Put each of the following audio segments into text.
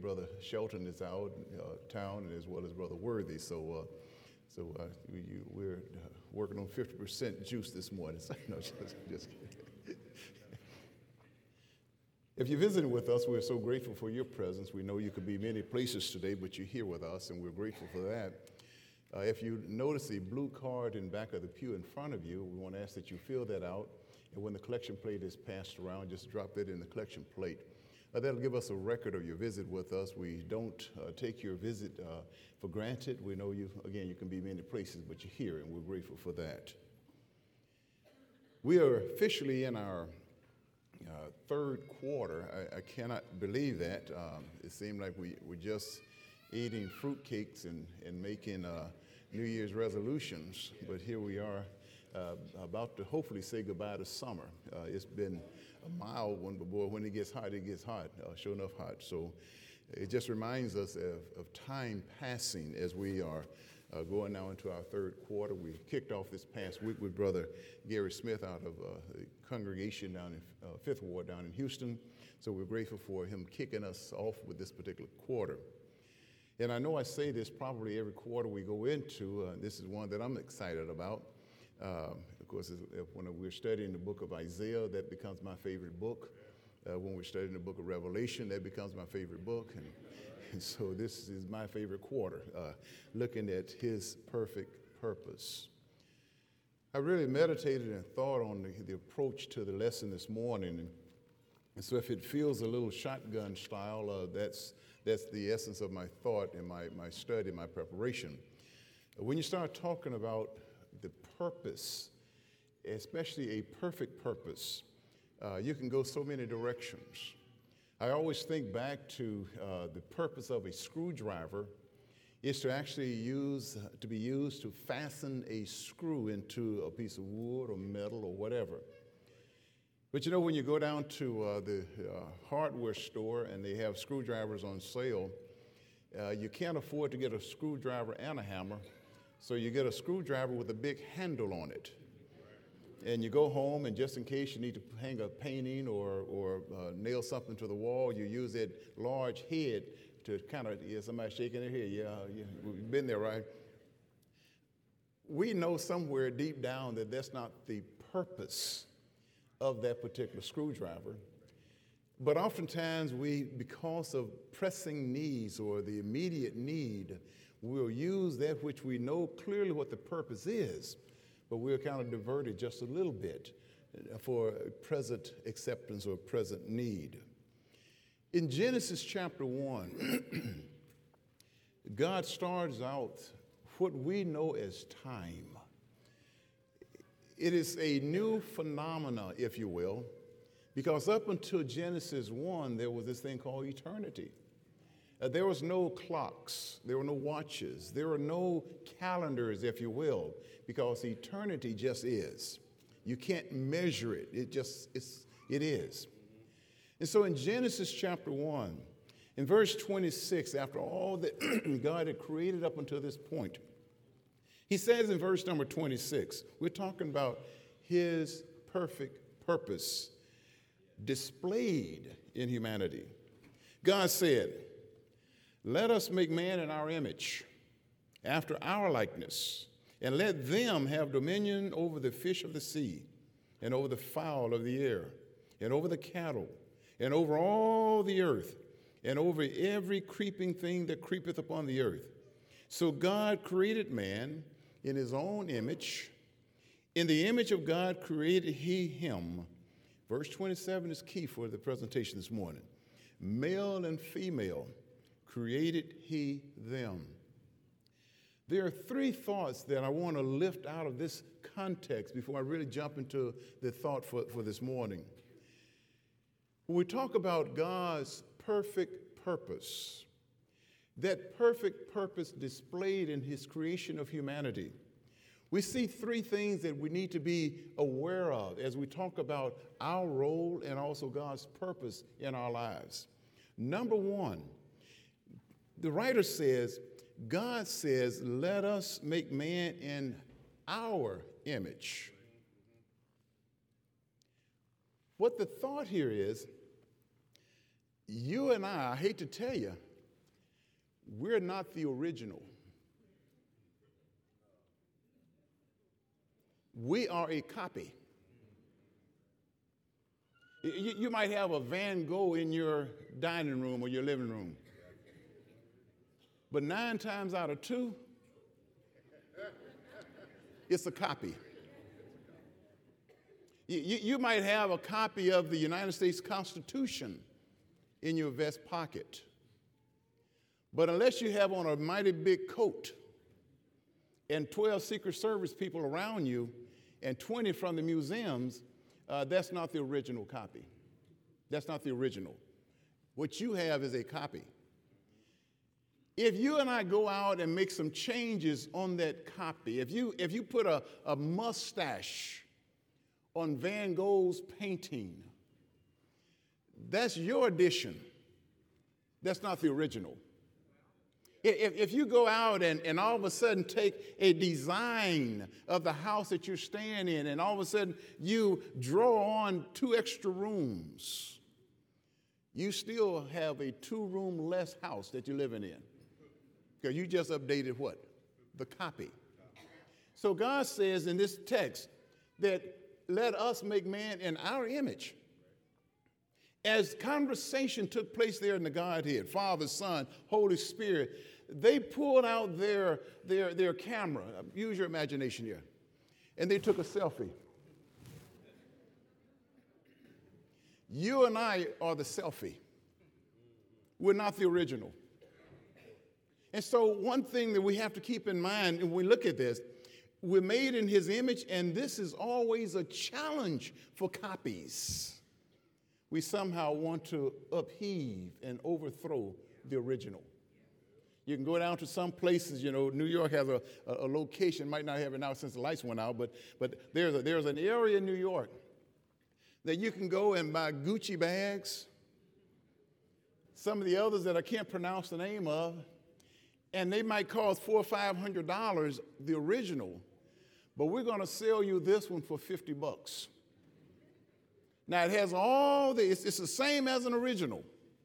Brother Shelton is out town, and as well as Brother Worthy. We're working on 50% juice this morning. So, no, just kidding. If you're visiting with us, we're so grateful for your presence. We know you could be many places today, but you're here with us, and we're grateful for that. If you notice the blue card in back of the pew in front of you, we want to ask that you fill that out. And when the collection plate is passed around, just drop that in the collection plate. That'll give us a record of your visit with us. We don't take your visit for granted. We know you can be many places, but you're here, and we're grateful for that. We are officially in our third quarter. I cannot believe that. It seemed like we're just eating fruitcakes and making New Year's resolutions, but here we are about to hopefully say goodbye to summer. It's been a mild one, but boy, when it gets hot, sure enough hot. So it just reminds us of time passing as we are going now into our third quarter. We kicked off this past week with Brother Gary Smith out of the congregation down in Fifth Ward down in Houston. So we're grateful for him kicking us off with this particular quarter. And I know I say this probably every quarter we go into. This is one that I'm excited about. Of course, when we're studying the book of Isaiah, that becomes my favorite book. When we're studying the book of Revelation, that becomes my favorite book. And so this is my favorite quarter, looking at his perfect purpose. I really meditated and thought on the approach to the lesson this morning. And so if it feels a little shotgun style, that's the essence of my thought and my study, my preparation. When you start talking about the purpose, especially a perfect purpose, you can go so many directions. I always think back to the purpose of a screwdriver is to actually be used to fasten a screw into a piece of wood or metal or whatever. But you know, when you go down to the hardware store and they have screwdrivers on sale, you can't afford to get a screwdriver and a hammer, so you get a screwdriver with a big handle on it. And you go home, and just in case you need to hang a painting or nail something to the wall, you use that large head to kind of, somebody shaking their head, we've been there, right? We know somewhere deep down that that's not the purpose of that particular screwdriver. But oftentimes because of pressing needs or the immediate need, we'll use that which we know clearly what the purpose is, but we're kind of diverted just a little bit for present acceptance or present need. In Genesis chapter 1, God starts out what we know as time. It is a new phenomena, if you will, because up until Genesis 1, there was this thing called eternity. There was no clocks, there were no watches, there were no calendars, if you will, because eternity just is. You can't measure it, it is. And so in Genesis chapter 1, in verse 26, after all that God had created up until this point, he says in verse number 26, we're talking about his perfect purpose displayed in humanity. God said, "Let us make man in our image, after our likeness, and let them have dominion over the fish of the sea, and over the fowl of the air, and over the cattle, and over all the earth, and over every creeping thing that creepeth upon the earth." So God created man in his own image. In the image of God created he him. Verse 27 is key for the presentation this morning. Male and female created he them. There are three thoughts that I want to lift out of this context before I really jump into the thought for this morning. When we talk about God's perfect purpose, that perfect purpose displayed in his creation of humanity, we see three things that we need to be aware of as we talk about our role and also God's purpose in our lives. Number one, the writer says, God says, let us make man in our image. What the thought here is, you and I hate to tell you, We're not the original. We are a copy. You might have a Van Gogh in your dining room or your living room, but 9 times out of 2, it's a copy. You might have a copy of the United States Constitution in your vest pocket, but unless you have on a mighty big coat and 12 Secret Service people around you and 20 from the museums, that's not the original copy. That's not the original. What you have is a copy. If you and I go out and make some changes on that copy, if you put a mustache on Van Gogh's painting, that's your addition. That's not the original. If you go out and all of a sudden take a design of the house that you're staying in and all of a sudden you draw on 2 extra rooms, you still have a 2-room less house that you're living in. Because you just updated what? The copy. So God says in this text that let us make man in our image. As conversation took place there in the Godhead, Father, Son, Holy Spirit, they pulled out their camera. Use your imagination here. And they took a selfie. You and I are the selfie. We're not the original. And so one thing that we have to keep in mind when we look at this, we're made in his image, and this is always a challenge for copies. We somehow want to upheave and overthrow the original. You can go down to some places, New York has a location, might not have it now since the lights went out, but there's an area in New York that you can go and buy Gucci bags, some of the others that I can't pronounce the name of, and they might cost $400 or $500, the original, but we're going to sell you this one for $50. Now, it has it's the same as an original.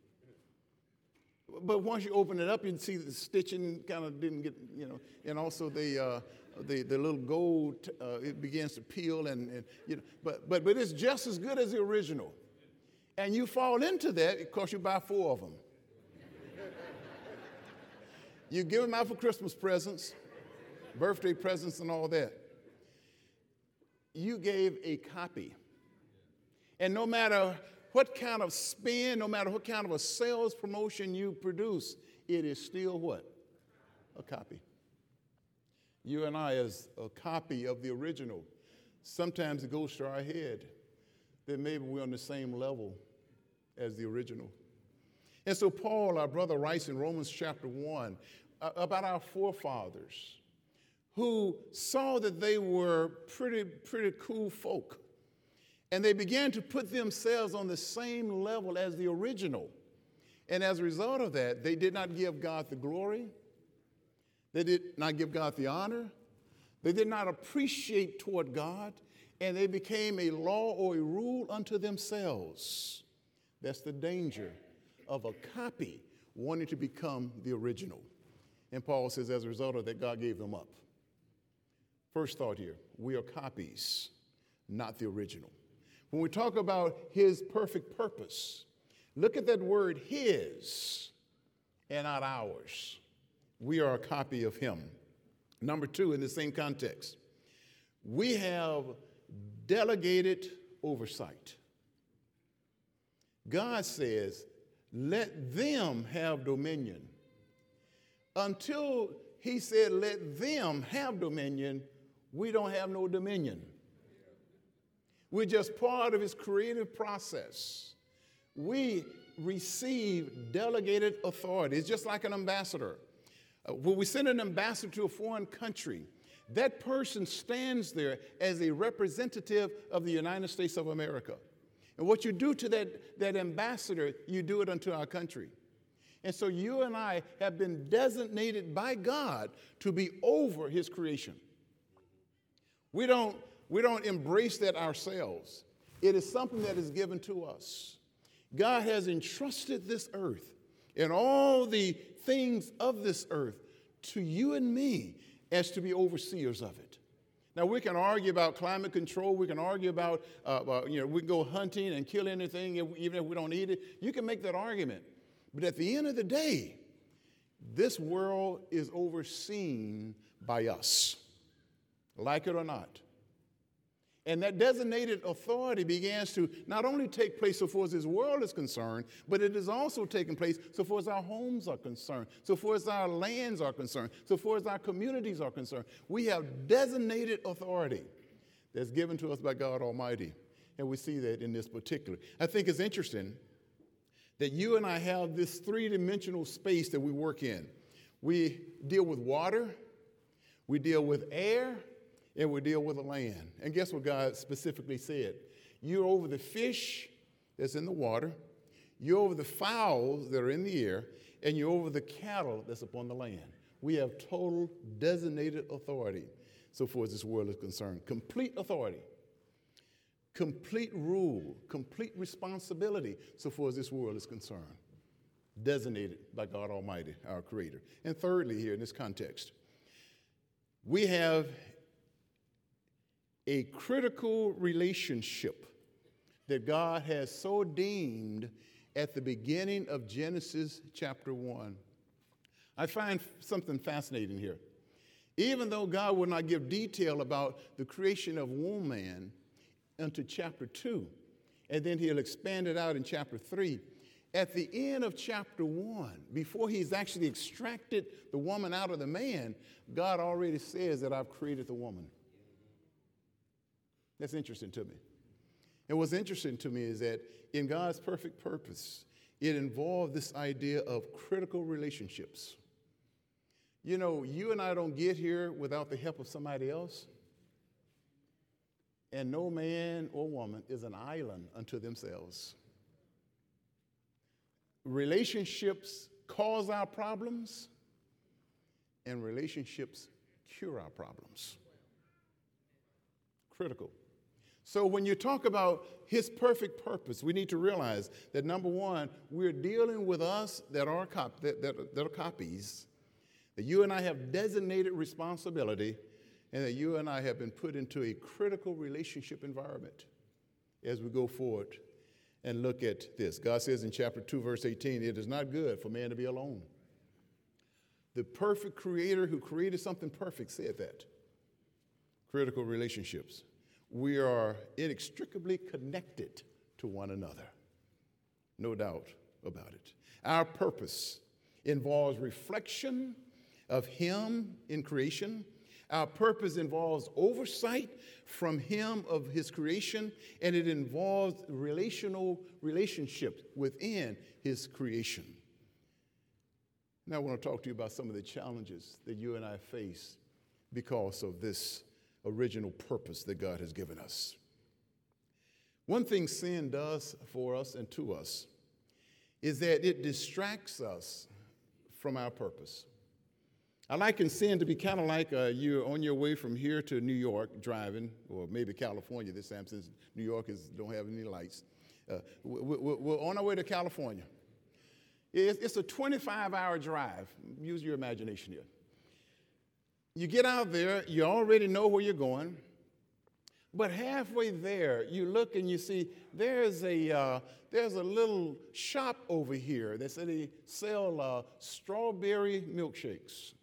But once you open it up, you can see the stitching kind of didn't get, and also the little gold, it begins to peel, but it's just as good as the original. And you fall into that because you buy 4 of them. You give them out for Christmas presents, birthday presents, and all that. You gave a copy. And no matter what kind of spin, no matter what kind of a sales promotion you produce, it is still what? A copy. You and I as a copy of the original. Sometimes it goes to our head that maybe we're on the same level as the original. And so Paul, our brother, writes in Romans chapter 1 about our forefathers who saw that they were pretty cool folk. And they began to put themselves on the same level as the original. And as a result of that, they did not give God the glory. They did not give God the honor. They did not appreciate toward God. And they became a law or a rule unto themselves. That's the danger of a copy wanting to become the original. And Paul says as a result of that, God gave them up. First thought here, we are copies, not the original. When we talk about his perfect purpose, look at that word his and not ours. We are a copy of him. Number 2, in the same context, we have delegated oversight. God says, let them have dominion. Until he said, let them have dominion, we don't have no dominion. We're just part of his creative process. We receive delegated authority. It's just like an ambassador. When we send an ambassador to a foreign country, that person stands there as a representative of the United States of America. And what you do to that ambassador, you do it unto our country. And so you and I have been designated by God to be over his creation. We don't embrace that ourselves. It is something that is given to us. God has entrusted this earth and all the things of this earth to you and me as to be overseers of it. Now, we can argue about climate control. We can argue about, we can go hunting and kill anything even if we don't eat it. You can make that argument. But at the end of the day, this world is overseen by us, like it or not. And that designated authority begins to not only take place so far as this world is concerned, but it is also taking place so far as our homes are concerned, so far as our lands are concerned, so far as our communities are concerned. We have designated authority that's given to us by God Almighty. And we see that in this particular. I think it's interesting that you and I have this three-dimensional space that we work in. We deal with water, we deal with air, and we deal with the land. And guess what God specifically said? You're over the fish that's in the water, you're over the fowls that are in the air, and you're over the cattle that's upon the land. We have total designated authority so far as this world is concerned. Complete authority, complete rule, complete responsibility so far as this world is concerned. Designated by God Almighty, our Creator. And thirdly, here in this context, we have a critical relationship that God has so deemed at the beginning of Genesis chapter 1. I find something fascinating here. Even though God will not give detail about the creation of woman until chapter 2, and then he'll expand it out in chapter 3, at the end of chapter 1, before he's actually extracted the woman out of the man, God already says that I've created the woman. That's interesting to me. And what's interesting to me is that in God's perfect purpose, it involved this idea of critical relationships. You know, you and I don't get here without the help of somebody else. And no man or woman is an island unto themselves. Relationships cause our problems, and relationships cure our problems. Critical. So when you talk about his perfect purpose, we need to realize that, number one, we're dealing with us that are copies, that you and I have designated responsibility, and that you and I have been put into a critical relationship environment as we go forward and look at this. God says in chapter 2, verse 18, it is not good for man to be alone. The perfect creator who created something perfect said that. Critical relationships. We are inextricably connected to one another. No doubt about it. Our purpose involves reflection of him in creation. Our purpose involves oversight from him of his creation, and it involves relational relationships within his creation. Now I want to talk to you about some of the challenges that you and I face because of this original purpose that God has given us. One thing sin does for us and to us is that it distracts us from our purpose. I liken sin to be kind of like you're on your way from here to New York driving, or maybe California this time since New York don't have any lights. We're on our way to California. It's a 25-hour drive. Use your imagination here. You get out there, you already know where you're going, but halfway there, you look and you see there's a little shop over here that said they sell strawberry milkshakes.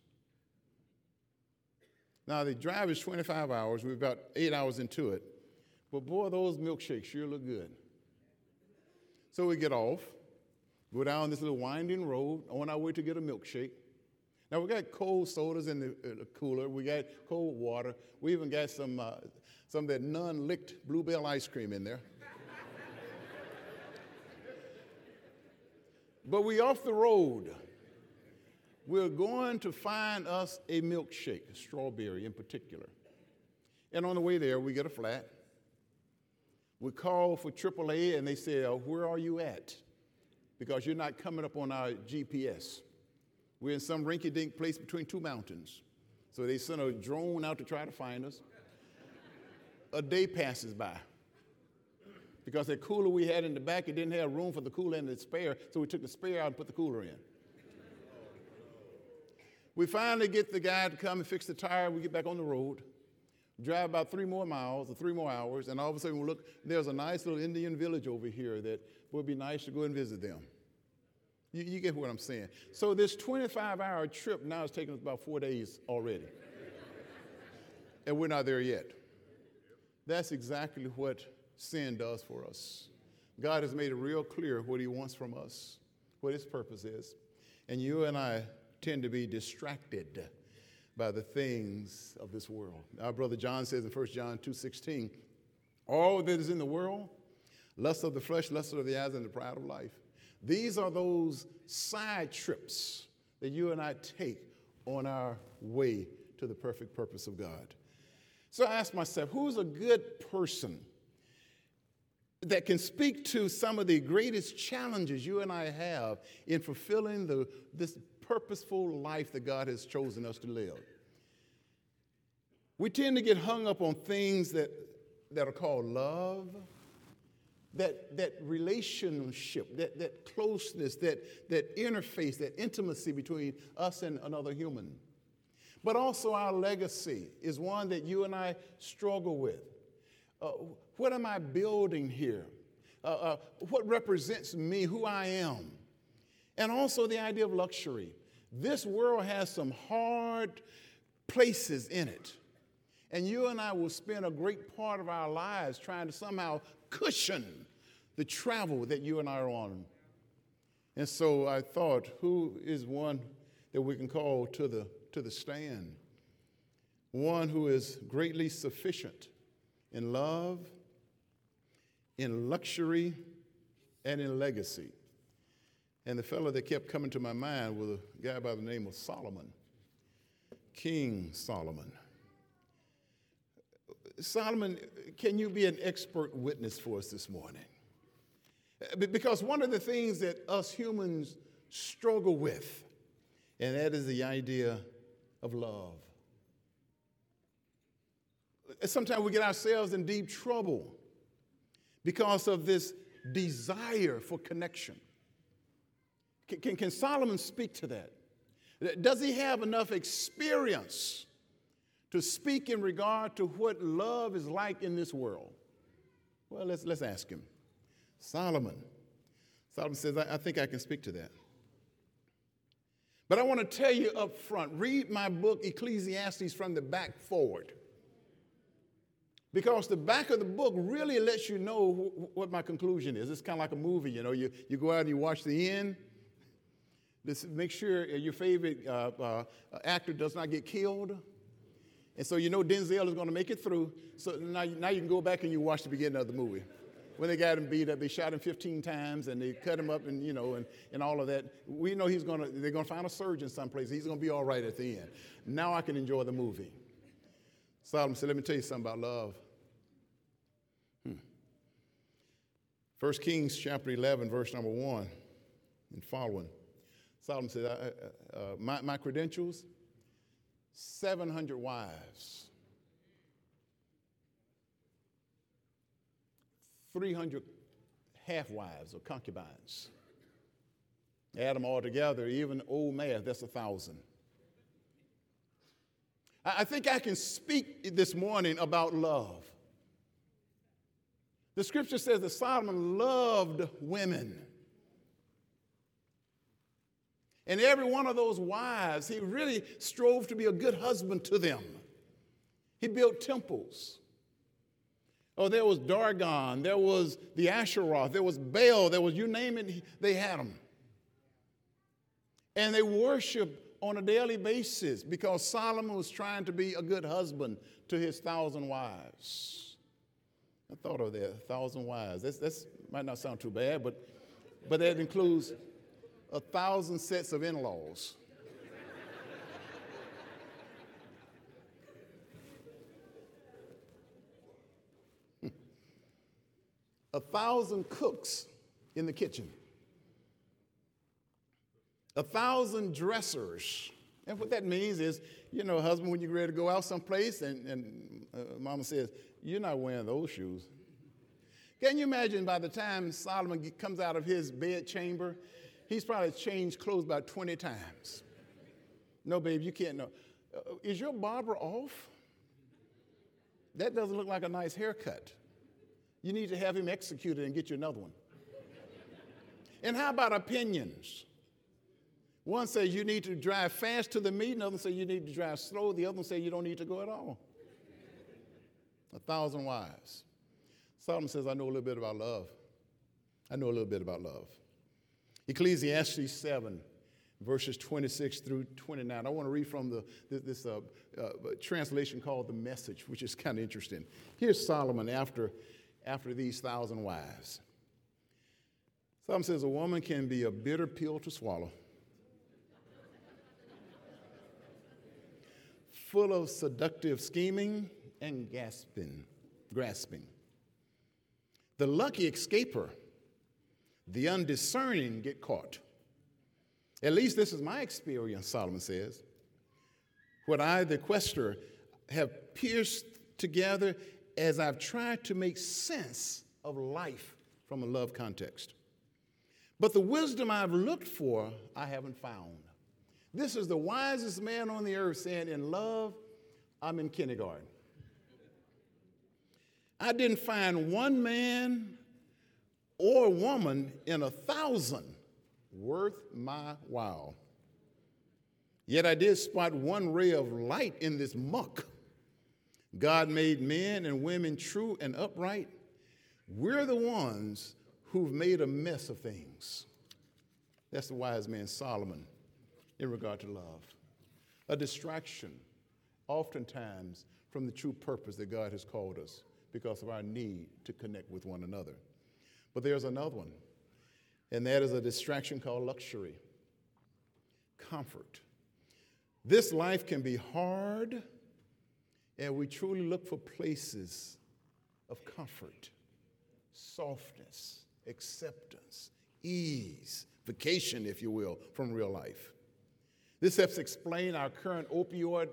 Now, the drive is 25 hours. We're about 8 hours into it. But boy, those milkshakes sure look good. So we get off, go down this little winding road on our way to get a milkshake. Now, we got cold sodas in the cooler. We got cold water. We even got some of that non-licked Bluebell ice cream in there. But we off the road. We're going to find us a milkshake, strawberry in particular. And on the way there, we get a flat. We call for AAA, and they say, where are you at? Because you're not coming up on our GPS. We're in some rinky-dink place between two mountains. So they sent a drone out to try to find us. A day passes by. because that cooler we had in the back, it didn't have room for the cooler and the spare, so we took the spare out and put the cooler in. We finally get the guy to come and fix the tire. We get back on the road, drive about 3 more miles or 3 more hours, and all of a sudden we look, there's a nice little Indian village over here that would be nice to go and visit them. You get what I'm saying. So this 25-hour trip now is taking us about 4 days already. And we're not there yet. That's exactly what sin does for us. God has made it real clear what he wants from us, what his purpose is. And you and I tend to be distracted by the things of this world. Our brother John says in 1 John 2:16, all that is in the world, lust of the flesh, lust of the eyes, and the pride of life. These are those side trips that you and I take on our way to the perfect purpose of God. So I asked myself, who's a good person that can speak to some of the greatest challenges you and I have in fulfilling this purposeful life that God has chosen us to live? We tend to get hung up on things that are called love, that relationship, that closeness, that interface, that intimacy between us and another human. But also our legacy is one that you and I struggle with. What am I building here? What represents me, who I am? And also the idea of luxury. This world has some hard places in it. And you and I will spend a great part of our lives trying to somehow cushion the travel that you and I are on. And so I thought, who is one that we can call to the stand? One who is greatly sufficient in love, in luxury, and in legacy. And the fellow that kept coming to my mind was a guy by the name of Solomon, King Solomon. Solomon, can you be an expert witness for us this morning? Because one of the things that us humans struggle with, and that is the idea of love. Sometimes we get ourselves in deep trouble because of this desire for connection. Can Solomon speak to that? Does he have enough experience to speak in regard to what love is like in this world? Well, let's ask him. Solomon says, I think I can speak to that. But I want to tell you up front, read my book, Ecclesiastes, from the back forward. Because the back of the book really lets you know what my conclusion is. It's kind of like a movie, you know. You go out and you watch the end. Make sure your favorite actor does not get killed. And so you know Denzel is going to make it through. So now you can go back and you watch the beginning of the movie. When they got him beat up, they shot him 15 times and they cut him up and, you know, and all of that. We know they're going to find a surgeon someplace. He's going to be all right at the end. Now I can enjoy the movie. Solomon said, let me tell you something about love. 1 Kings chapter 11, verse number 1 and following. Solomon said, my credentials, 700 wives, 300 half-wives or concubines. Add them all together, even old math, that's 1,000. I think I can speak this morning about love. The scripture says that Solomon loved women. And every one of those wives, he really strove to be a good husband to them. He built temples. Oh, there was Dagon, there was the Asheroth, there was Baal, there was, you name it, they had them. And they worshiped on a daily basis because Solomon was trying to be a good husband to his 1,000 wives. I thought of that, 1,000 wives. That's might not sound too bad, but that includes 1,000 sets of in-laws. 1,000 cooks in the kitchen. 1,000 dressers. And what that means is, you know, husband, when you're ready to go out someplace and mama says, you're not wearing those shoes. Can you imagine by the time Solomon comes out of his bed chamber, he's probably changed clothes about 20 times. No, babe, you can't know. Is your barber off? That doesn't look like a nice haircut. You need to have him executed and get you another one. And how about opinions? One says you need to drive fast to the meeting, another says you need to drive slow, the other one says you don't need to go at all. 1,000 wives. Solomon says, I know a little bit about love. I know a little bit about love. Ecclesiastes 7, verses 26 through 29. I want to read from this translation called The Message, which is kind of interesting. Here's Solomon after these 1,000 wives. Solomon says, a woman can be a bitter pill to swallow, full of seductive scheming and grasping. The lucky escape her. The undiscerning get caught. At least this is my experience, Solomon says. What I, the quester, have pierced together as I've tried to make sense of life from a love context. But the wisdom I've looked for, I haven't found. This is the wisest man on the earth saying, in love, I'm in kindergarten. I didn't find one man or woman in 1,000 worth my while. Yet I did spot one ray of light in this muck. God made men and women true and upright. We're the ones who've made a mess of things. That's the wise man Solomon in regard to love. A distraction, oftentimes, from the true purpose that God has called us because of our need to connect with one another. But there's another one, and that is a distraction called luxury, comfort. This life can be hard, and we truly look for places of comfort, softness, acceptance, ease, vacation, if you will, from real life. This helps explain our current opioid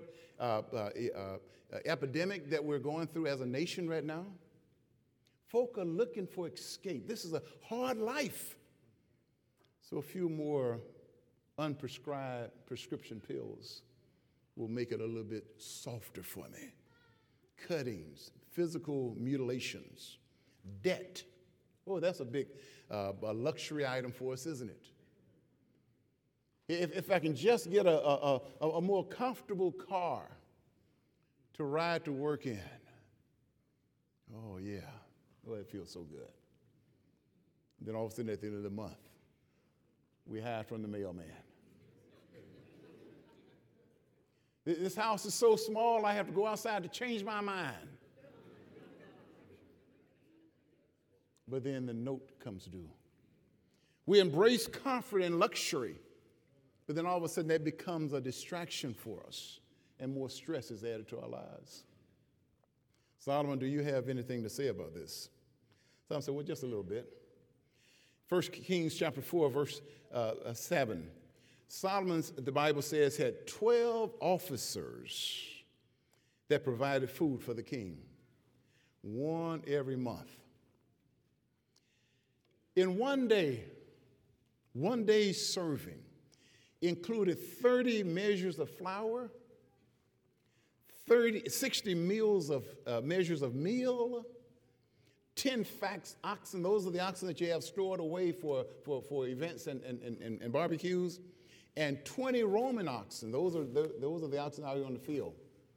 epidemic that we're going through as a nation right now. Folk are looking for escape. This is a hard life. So a few more unprescribed prescription pills will make it a little bit softer for me. Cuttings, physical mutilations, debt. Oh, that's a big a luxury item for us, isn't it? If I can just get a more comfortable car to ride to work in, oh, yeah. Oh, it feels so good. Then all of a sudden at the end of the month, we hide from the mailman. This house is so small, I have to go outside to change my mind. But then the note comes due. We embrace comfort and luxury, but then all of a sudden that becomes a distraction for us, and more stress is added to our lives. Solomon, do you have anything to say about this? Solomon said, well, just a little bit. 1 Kings chapter 4, verse 7. Solomon, the Bible says, had 12 officers that provided food for the king, one every month. In one day's serving included 30 measures of flour, 60 measures of meal, 10 oxen. Those are the oxen that you have stored away for events and barbecues, and 20 Roman oxen. Those are the oxen out here on the field.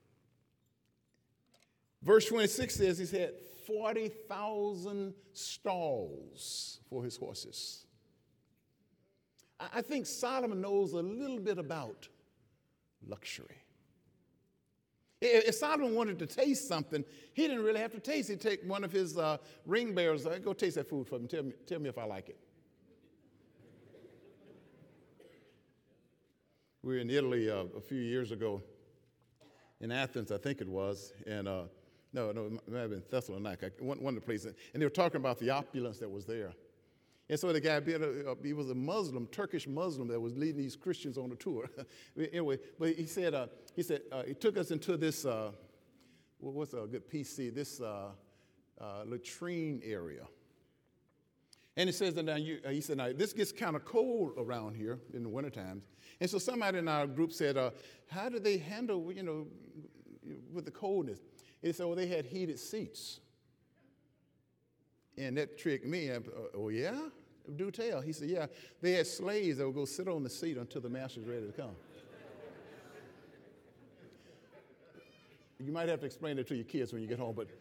Verse 26 says he's had 40,000 stalls for his horses. I think Solomon knows a little bit about luxury. If Solomon wanted to taste something, he didn't really have to taste. He'd take one of his ring bearers, go taste that food for me. Tell me if I like it. We were in Italy a few years ago, in Athens, I think it was, and no, it might have been Thessalonica, one of the places, and they were talking about the opulence that was there. And so the guy, he was a Muslim, Turkish Muslim that was leading these Christians on a tour. Anyway, but he said he took us into this, what's a good PC, this latrine area. And it says that now, he said, now this gets kind of cold around here in the winter times. And so somebody in our group said, how do they handle, with the coldness? And so they had heated seats. And that tricked me. Oh, yeah? Do tell. He said, yeah, they had slaves that would go sit on the seat until the master was ready to come. You might have to explain it to your kids when you get home, but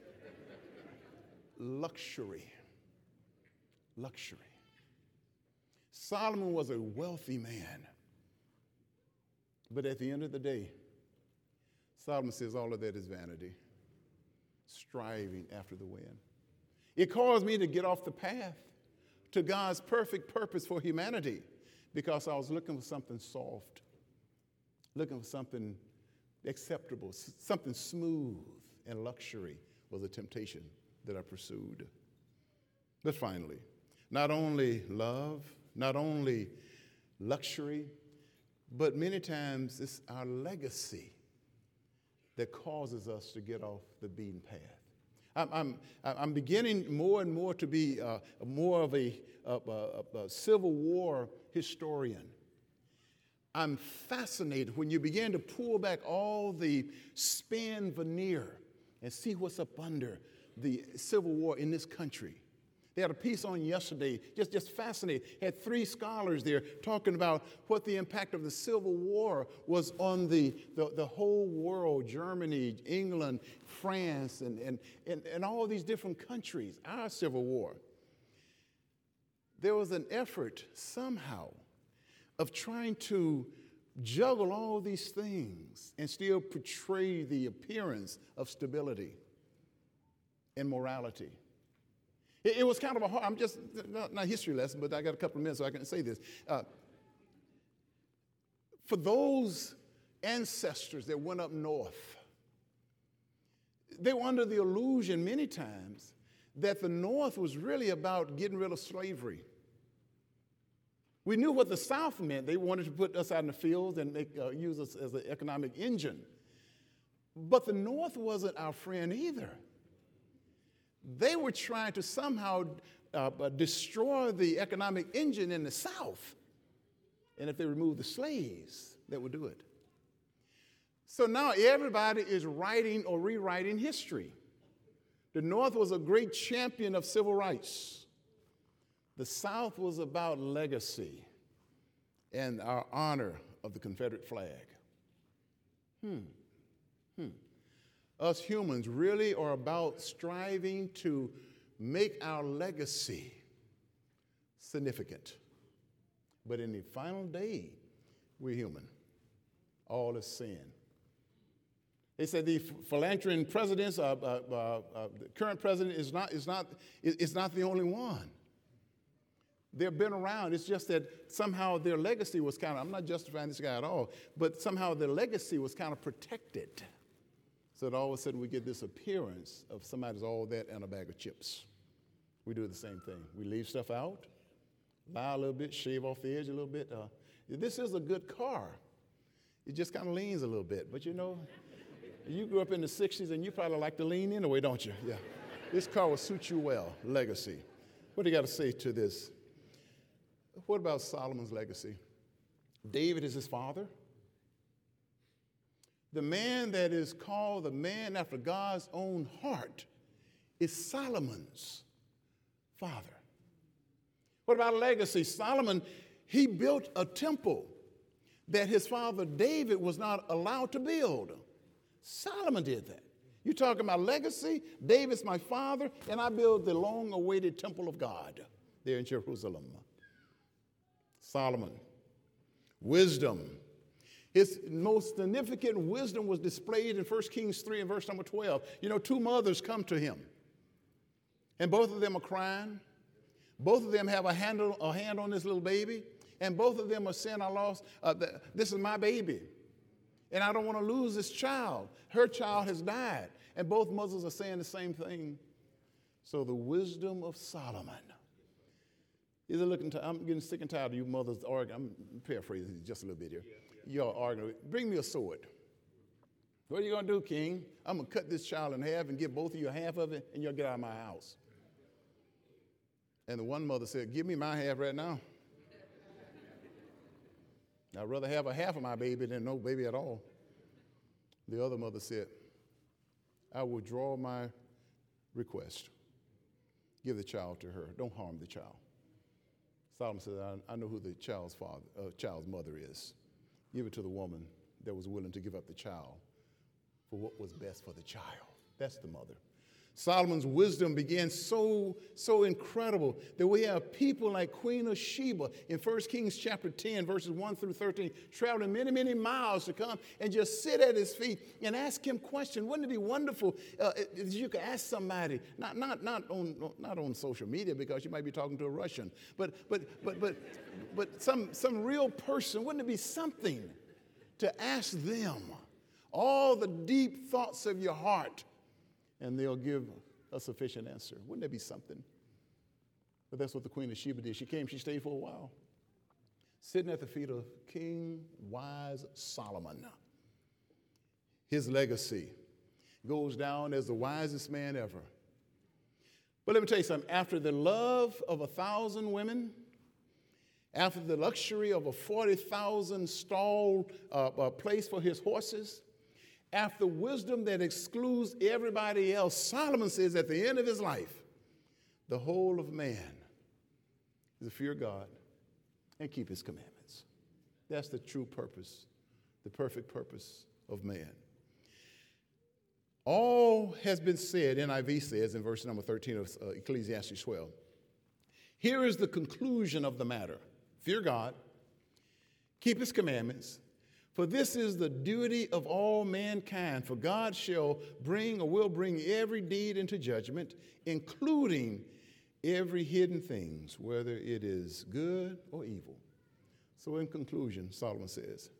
luxury. Luxury. Solomon was a wealthy man. But at the end of the day, Solomon says all of that is vanity, striving after the wind. It caused me to get off the path to God's perfect purpose for humanity because I was looking for something soft, looking for something acceptable, something smooth, and luxury was a temptation that I pursued. But finally, not only love, not only luxury, but many times it's our legacy that causes us to get off the beaten path. I'm beginning more and more to be more of a Civil War historian. I'm fascinated when you begin to pull back all the spin veneer and see what's up under the Civil War in this country. They had a piece on yesterday, just fascinating. Had 3 scholars there talking about what the impact of the Civil War was on the whole world, Germany, England, France, and all these different countries, our Civil War. There was an effort somehow of trying to juggle all these things and still portray the appearance of stability and morality. It was kind of a hard, I'm just, not a history lesson, but I got a couple of minutes so I can say this. For those ancestors that went up north, they were under the illusion many times that the North was really about getting rid of slavery. We knew what the South meant. They wanted to put us out in the fields and use us as an economic engine. But the North wasn't our friend either. They were trying to somehow destroy the economic engine in the South. And if they removed the slaves, that would do it. So now everybody is writing or rewriting history. The North was a great champion of civil rights. The South was about legacy and our honor of the Confederate flag. Us humans really are about striving to make our legacy significant. But in the final day, we're human. All is sin. They said the philanthropic presidents, the current president is not the only one. They've been around. It's just that somehow their legacy was kind of, I'm not justifying this guy at all, but somehow their legacy was kind of protected. So that all of a sudden we get this appearance of somebody's all that and a bag of chips. We do the same thing. We leave stuff out, lie a little bit, shave off the edge a little bit. This is a good car. It just kind of leans a little bit. But you know, you grew up in the 60s and you probably like to lean anyway, don't you? Yeah. This car will suit you well. Legacy. What do you got to say to this? What about Solomon's legacy? David is his father. The man that is called the man after God's own heart is Solomon's father. What about legacy? Solomon, he built a temple that his father David was not allowed to build. Solomon did that. You're talking about legacy? David's my father, and I built the long-awaited temple of God there in Jerusalem. Solomon. Wisdom. His most significant wisdom was displayed in 1 Kings 3 and verse number 12. You know, 2 mothers come to him, and both of them are crying. Both of them have a hand on this little baby, and both of them are saying, this is my baby, and I don't want to lose this child. Her child has died, and both mothers are saying the same thing. So the wisdom of Solomon. I'm getting sick and tired of you mothers arguing. I'm paraphrasing just a little bit here. Y'all arguing. Bring me a sword. What are you going to do, King? I'm going to cut this child in half and give both of you half of it, and you'll get out of my house. And the one mother said, give me my half right now. I'd rather have a half of my baby than no baby at all. The other mother said, I withdraw my request. Give the child to her. Don't harm the child. Solomon said, I know who the child's mother is. Give it to the woman that was willing to give up the child for what was best for the child. That's the mother. Solomon's wisdom began so incredible that we have people like Queen of Sheba in 1 Kings chapter 10, verses 1 through 13, traveling many, many miles to come and just sit at his feet and ask him questions. Wouldn't it be wonderful if you could ask somebody, not on social media because you might be talking to a Russian, but some real person? Wouldn't it be something to ask them all the deep thoughts of your heart? And they'll give a sufficient answer. Wouldn't that be something? But that's what the Queen of Sheba did. She came, she stayed for a while, sitting at the feet of King Wise Solomon. His legacy goes down as the wisest man ever. But let me tell you something. After the love of 1,000 women, after the luxury of a 40,000 stall place for his horses, after wisdom that excludes everybody else, Solomon says at the end of his life, the whole of man is to fear God and keep his commandments. That's the true purpose, the perfect purpose of man. All has been said, NIV says in verse number 13 of Ecclesiastes 12. Here is the conclusion of the matter. Fear God, keep his commandments, for this is the duty of all mankind. For God shall bring or will bring every deed into judgment, including every hidden things, whether it is good or evil. So in conclusion, Solomon says,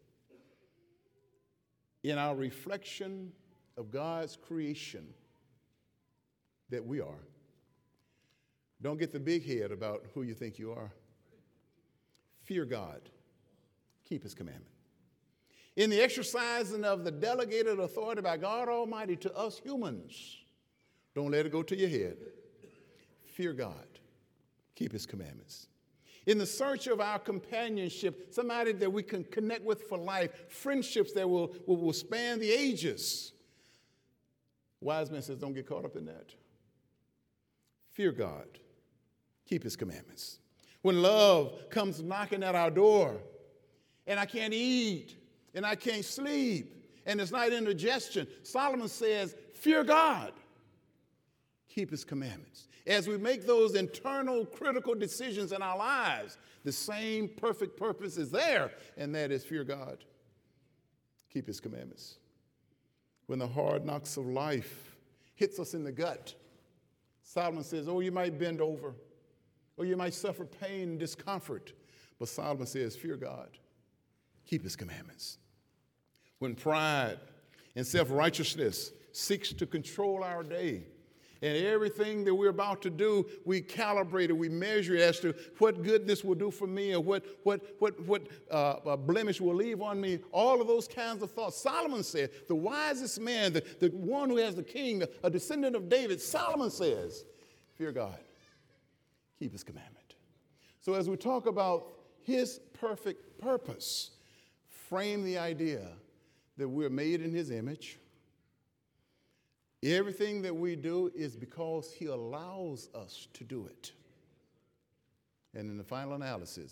in our reflection of God's creation that we are, don't get the big head about who you think you are. Fear God. Keep his commandment. In the exercising of the delegated authority by God Almighty to us humans, don't let it go to your head. Fear God. Keep his commandments. In the search of our companionship, somebody that we can connect with for life, friendships that will span the ages. Wise man says, don't get caught up in that. Fear God. Keep his commandments. When love comes knocking at our door, and I can't eat, and I can't sleep, and it's not indigestion, Solomon says, fear God. Keep his commandments. As we make those internal critical decisions in our lives, the same perfect purpose is there, and that is fear God. Keep his commandments. When the hard knocks of life hits us in the gut, Solomon says, oh, you might bend over, or you might suffer pain and discomfort. But Solomon says, fear God. Keep his commandments. When pride and self-righteousness seeks to control our day, and everything that we're about to do, we calibrate it, we measure it as to what good this will do for me, or what blemish will leave on me, all of those kinds of thoughts. Solomon said, the wisest man, the one who has the king, a descendant of David, Solomon says, fear God, keep his commandment. So as we talk about his perfect purpose, frame the idea that we're made in his image. Everything that we do is because he allows us to do it. And in the final analysis,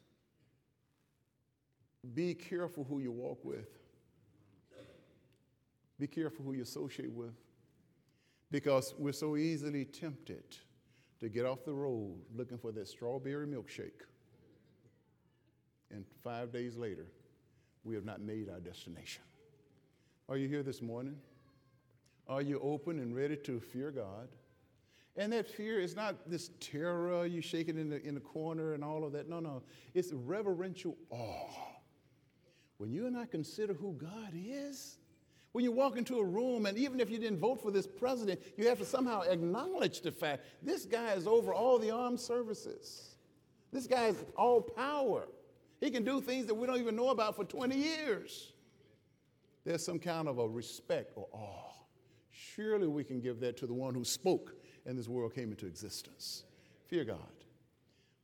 be careful who you walk with. Be careful who you associate with. Because we're so easily tempted to get off the road looking for that strawberry milkshake. And 5 days later, we have not made our destination. Are you here this morning? Are you open and ready to fear God? And that fear is not this terror, you shaking in the corner and all of that. No. It's reverential awe. When you and I consider who God is, when you walk into a room, and even if you didn't vote for this president, you have to somehow acknowledge the fact this guy is over all the armed services. This guy is all power. He can do things that we don't even know about for 20 years. There's some kind of a respect or awe. Surely we can give that to the one who spoke and this world came into existence. Fear God.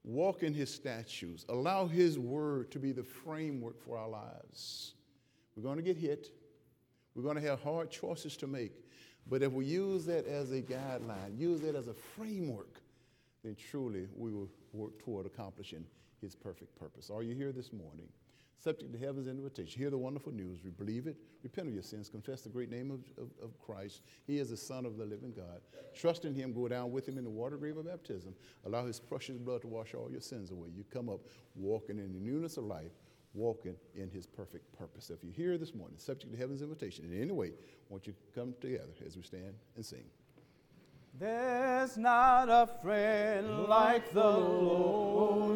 walk in his statutes, allow his word to be the framework for our lives. We're going to get hit. We're going to have hard choices to make. But if we use that as a guideline, use that as a framework, then truly we will work toward accomplishing his perfect purpose. Are you here this morning? Subject to heaven's invitation. Hear the wonderful news. We believe it. Repent of your sins. Confess the great name of Christ. He is the Son of the living God. Trust in him. Go down with him in the water grave of baptism. Allow his precious blood to wash all your sins away. You come up walking in the newness of life, walking in his perfect purpose. If you're here this morning, subject to heaven's invitation in any way, I want you to come together as we stand and sing. There's not a friend like the Lord.